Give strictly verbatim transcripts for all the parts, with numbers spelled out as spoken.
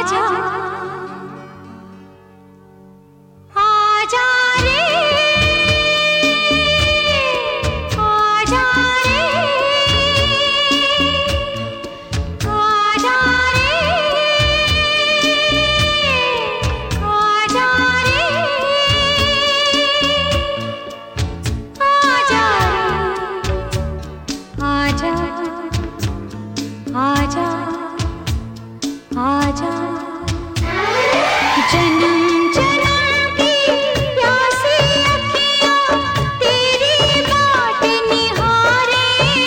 आजा आजा रे आजा रे आजा रे आजा रे आजा आजा आजा आजा जन्म जन्म की प्यासी अखियाँ तेरी बाट निहारे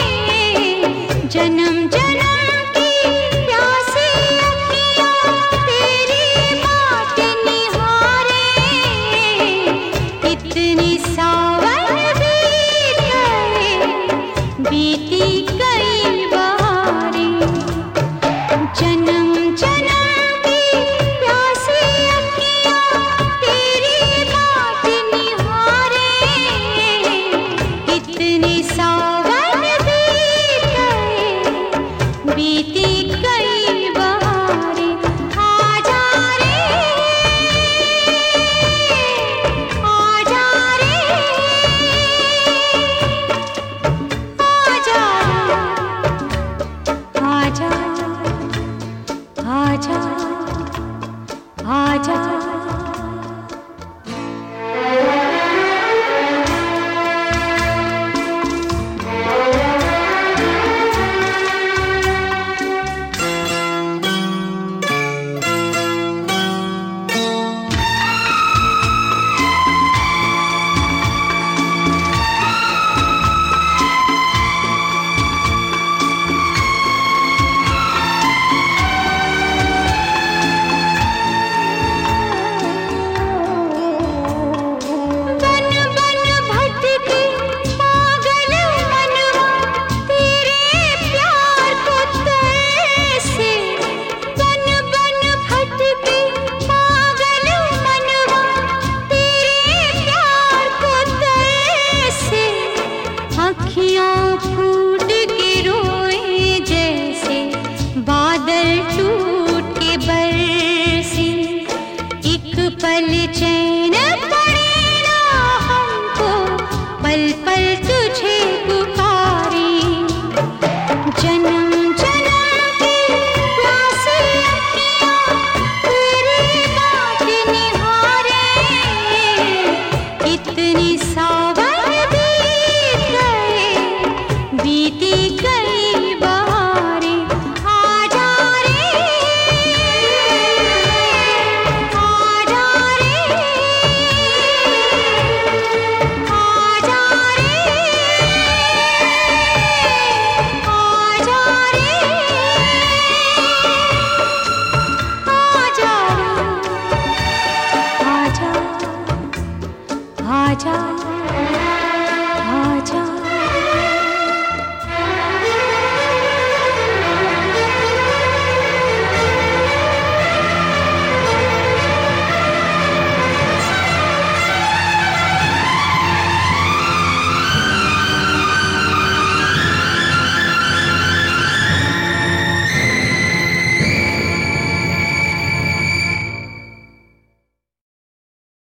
जन्म जन्म की प्यासी अखियाँ तेरी बाट निहारे इतनी सावन बीत गए बीती गई बहारें जन्म जन्म की प्यासी अखियाँ तेरी बाट निहारे इतनी सावन बीत गए बीती गई बहारें आजा रे आजा रे आजा आजा आजा आजा बन बन भटके पागल मनवा तेरे प्यार को तरसे बन बन भटके पागल मनवा तेरे प्यार को तरसे अखियाँ फूट के रोए जैसे बादल टूट के बरसे एक पल चैन